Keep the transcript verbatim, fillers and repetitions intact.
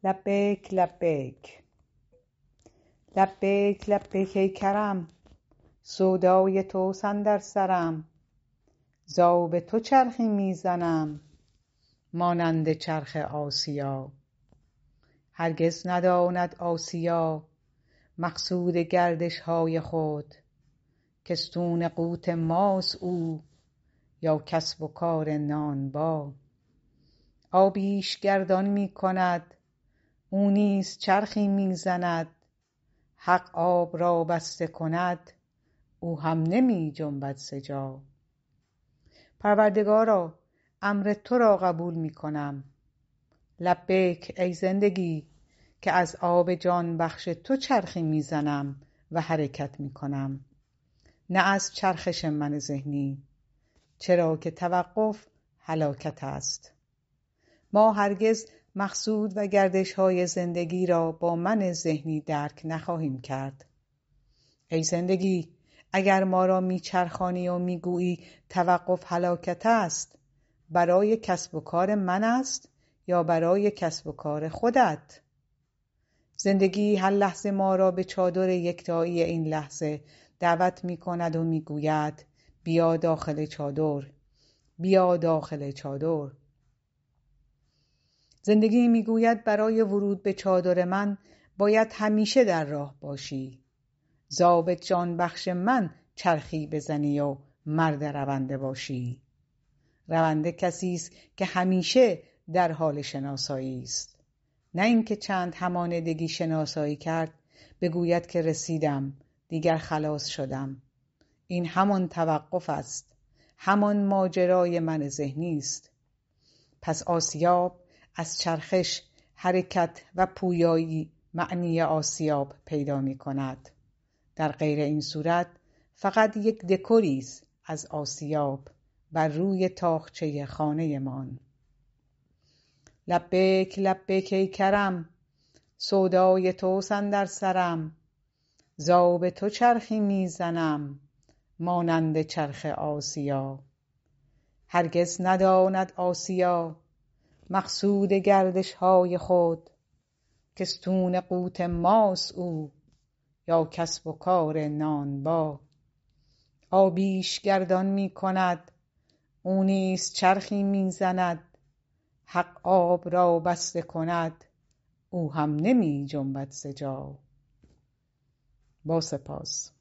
لبیک لبیک لبیک لبیک ای کرم، سودای توست اندر سرم. ز آب تو چرخی می زنم، مانند چرخ آسیا. هرگز نداند آسیا مقصود گردش های خود، کاستون قوت ماست او یا کسب و کار نانبا. آبیش گردان می کند، او نیز چرخی می زند. حق آب را بسته کند، او هم نمی جنبد ز جا. پروردگارا، امر تو را قبول می کنم. لبیک ای زندگی، که از آب جان بخش تو چرخی می زنم و حرکت می کنم، نه از چرخش من ذهنی، چرا که توقف هلاکت است. ما هرگز مقصود و گردش های زندگی را با من ذهنی درک نخواهیم کرد. ای زندگی، اگر ما را میچرخانی و میگویی توقف هلاکت است، برای کسب و کار من است یا برای کسب و کار خودت؟ زندگی هر لحظه ما را به چادر یکتایی این لحظه دعوت می کند و می گوید بیا داخل چادر، بیا داخل چادر. زندگی می گوید برای ورود به چادر من باید همیشه در راه باشی. ز آب جان بخش من چرخی بزنی و مرد رونده باشی. رونده کسی است که همیشه در حال شناسایی است، نه اینکه چند همانندگی شناسایی کرد بگوید که رسیدم، دیگر خلاص شدم. این همان توقف است، همان ماجرای من ذهنی است. پس آسیاب از چرخش، حرکت و پویایی معنی آسیاب پیدا می کند. در غیر این صورت فقط یک دکوری است از آسیاب بر روی تاقچه خانه مان. لبیک لبیک ای کرم، سودای توست اندر سرم. ز آب تو چرخی می زنم، مانند چرخ آسیا. هرگز نداند آسیا مقصود گردش های خود، کاستون قوت ماست او یا کسب و کار نانبا. آبیش گردان می کند، او نیز چرخی می زند. حق آب را بسته کند، او هم نمی جنبد ز جا. با سپاس.